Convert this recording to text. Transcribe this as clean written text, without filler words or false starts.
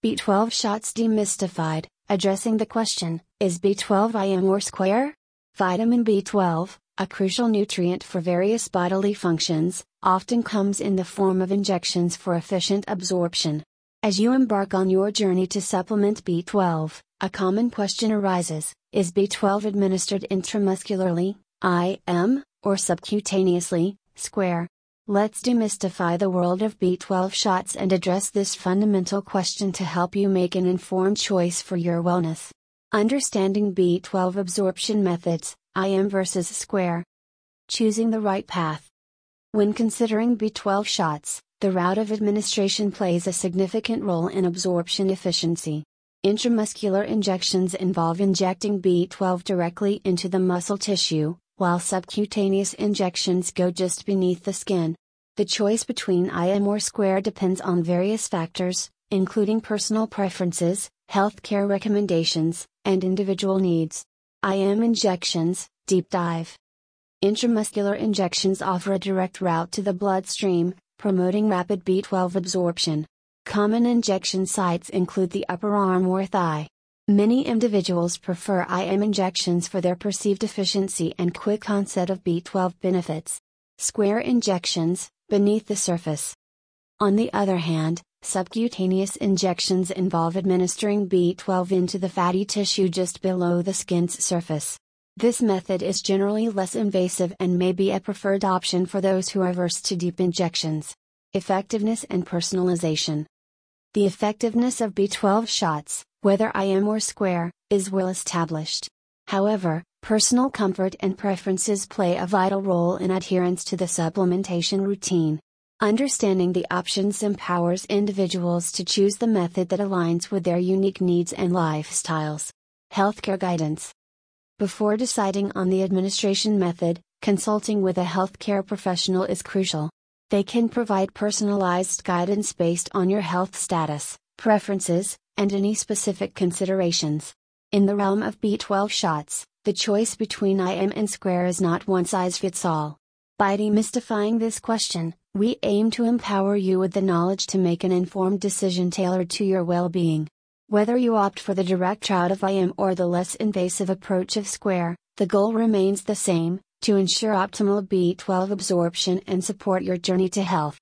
B12 shots demystified, addressing the question, is B12 IM or square? Vitamin B12, a crucial nutrient for various bodily functions, often comes in the form of injections for efficient absorption. As you embark on your journey to supplement B12, a common question arises, is B12 administered intramuscularly, IM, or subcutaneously, square? Let's demystify the world of B12 shots and address this fundamental question to help you make an informed choice for your wellness. Understanding B12 absorption methods, IM versus square. Choosing the right path. When considering B12 shots, the route of administration plays a significant role in absorption efficiency. Intramuscular injections involve injecting B12 directly into the muscle tissue, while subcutaneous injections go just beneath the skin. The choice between IM or square depends on various factors, including personal preferences, healthcare recommendations, and individual needs. IM injections, deep dive. Intramuscular injections offer a direct route to the bloodstream, promoting rapid B12 absorption. Common injection sites include the upper arm or thigh. Many individuals prefer IM injections for their perceived efficiency and quick onset of B12 benefits. Square injections, beneath the surface. On the other hand, subcutaneous injections involve administering B12 into the fatty tissue just below the skin's surface. This method is generally less invasive and may be a preferred option for those who are averse to deep injections. Effectiveness and personalization. The effectiveness of B12 shots, whether IM or square, is well established. However, personal comfort and preferences play a vital role in adherence to the supplementation routine. Understanding the options empowers individuals to choose the method that aligns with their unique needs and lifestyles. Healthcare guidance. Before deciding on the administration method, consulting with a healthcare professional is crucial. They can provide personalized guidance based on your health status, preferences, and any specific considerations. In the realm of B12 shots, the choice between IM and square is not one size fits all. By demystifying this question, we aim to empower you with the knowledge to make an informed decision tailored to your well-being. Whether you opt for the direct route of IM or the less invasive approach of square, the goal remains the same: to ensure optimal B12 absorption and support your journey to health.